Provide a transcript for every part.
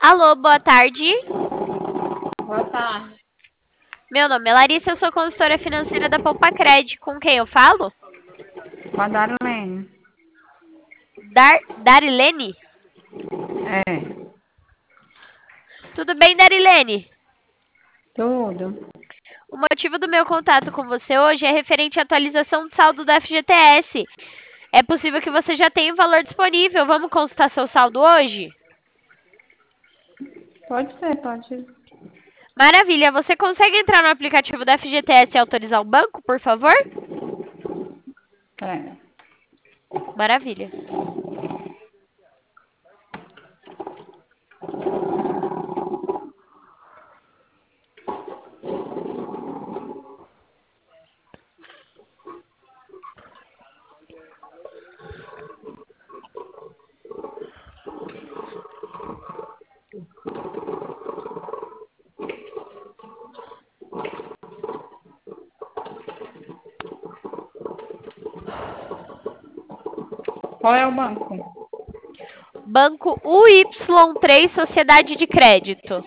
Alô, boa tarde. Boa tarde. Meu nome é Larissa, eu sou consultora financeira da Poupacred. Com quem eu falo? Com a Darlene. Darilene? É, Tudo bem, Darilene? tudo. O motivo do meu contato com você hoje é referente à atualização do saldo do FGTS. É possível que você já tenha o valor disponível. Vamos consultar seu saldo hoje? Pode ser, pode. Maravilha. Você consegue entrar no aplicativo do FGTS e autorizar o banco, por favor? É. Maravilha. Qual é o banco? Banco UY3 Sociedade de Crédito.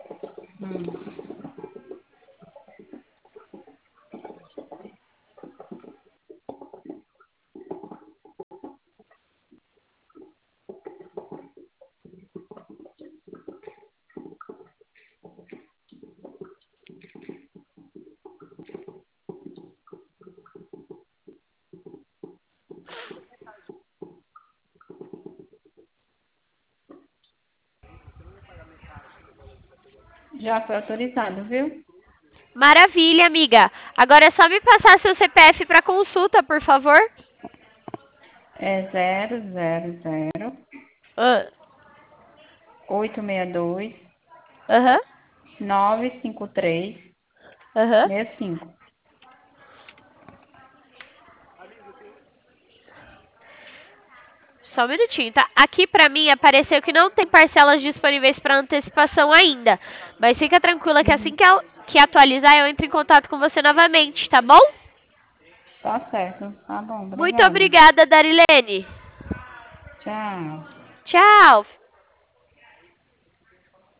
Já foi autorizado, viu? Maravilha, amiga. Agora é só me passar seu CPF para consulta, por favor. É 000 Ah, 862 Aham, 953 aham. 65. Só um minutinho, tá? Aqui pra mim apareceu que não tem parcelas disponíveis para antecipação ainda. Mas fica tranquila que assim que atualizar, eu entro em contato com você novamente, tá bom? Tá certo. Tá bom, Muito obrigada. obrigada, Darilene. Tchau. Tchau.